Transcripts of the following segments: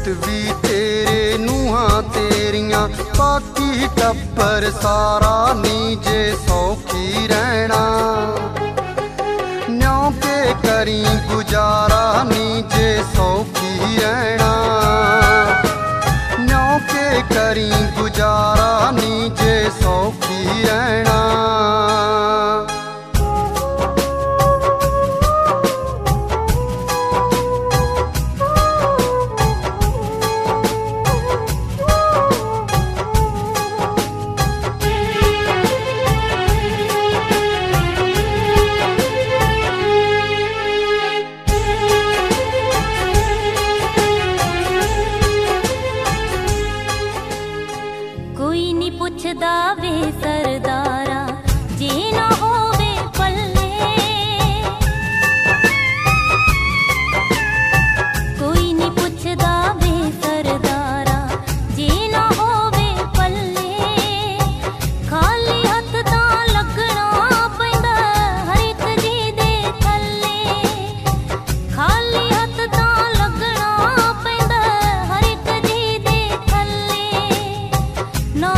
भी तेरे ਨੂਹਾਂ तेरियां बाकी टब्बर सारा नीजे सौखी रहना न्यों के करी गुजारा नीजे सौखी रहना न्यों के करी गुजारा नीजे सौखी रहना। पुछदा वे सरदारा जे ना होवे पल्ले कोई नहीं पुछदा वे सरदारा जे ना होवे पल्ले खाली हथ तां लगना पैंदा हर एक जी दे थल्ले खाली हथ तां लगना पैंदा हर एक जी दे थल्ले ना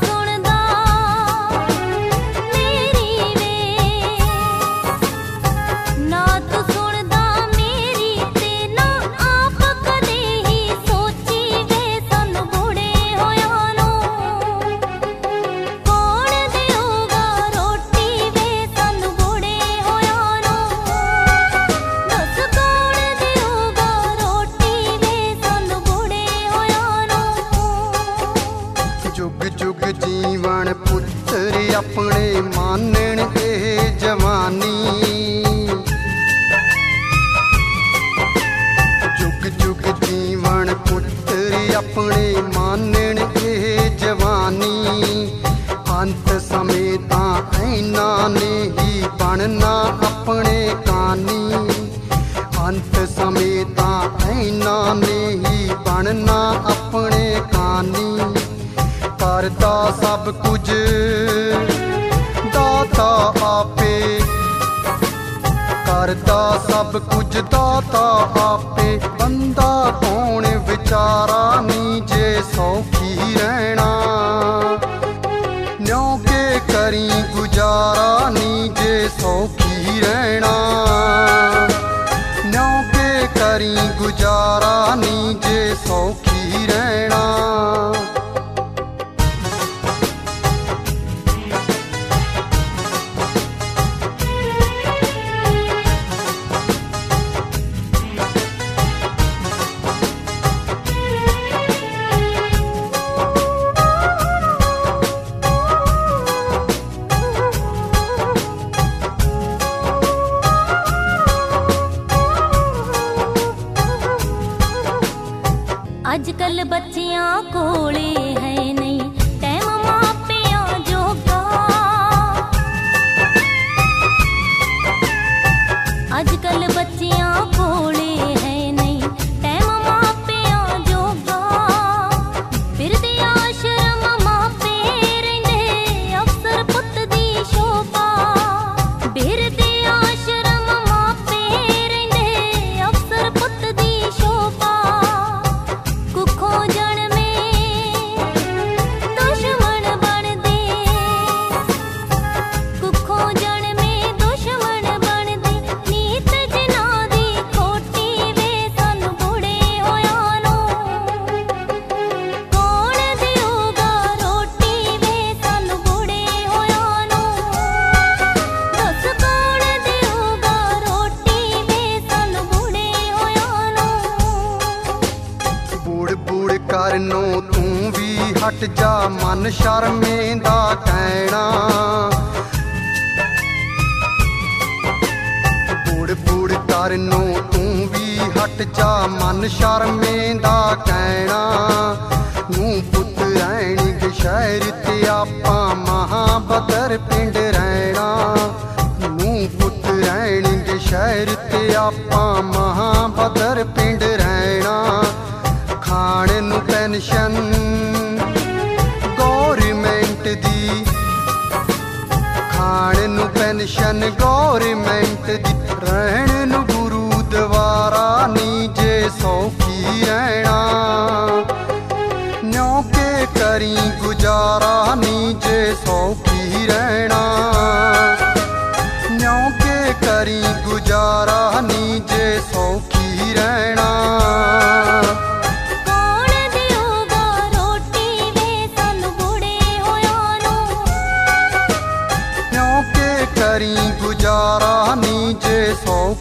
जीवन पुत्र अपने मानन ए जवानी जुग जुग जीवन पुत्र अपने मानन ए जवानी अंत समय तां ऐना ने ही बनना अपने कानी अंत समय तां ऐना ने ही बनना अपने कानी करता सब कुछ दाता आपे करता सब कुछ दाता आपे बंदा कौन विचारा नीजे सौखी रहना न्यों के करी गुजारा नीजे सौखी रहना न्यों के करी गुजारा नीजे सौखी रहना। अजकल बच्चियां कोले है नहीं टैम मापियां जोगा अजकल बच्चियां कोले है नहीं टैम मापियां जोगा फिर दे आश्रम मापे रहिंदे अफसर पुत दी शोभा फिर दे आश्रम मापे रहिंदे अफसर पुत दी शोभा करनो तू भी हट जा मन शर्मेंदा कहना बुड़ बुड़ करनो तू भी हट जा मन शर्मेंदा कहना नूं पुत रहनी के शहर ते आपां महाबदर पिंड रहना नूं पुत रहनी के शहर ते आपां महाबदर पिंड रहना खाने नूं पेंशन गौरमेंट दी खाने नूं पेंशन गौरमेंट दी रहने नूं गुरुद्वारा नीजे सौखी रहना। ਕਰੀ ਗੁਜ਼ਾਰਾ ਨੀ ਜੇ 100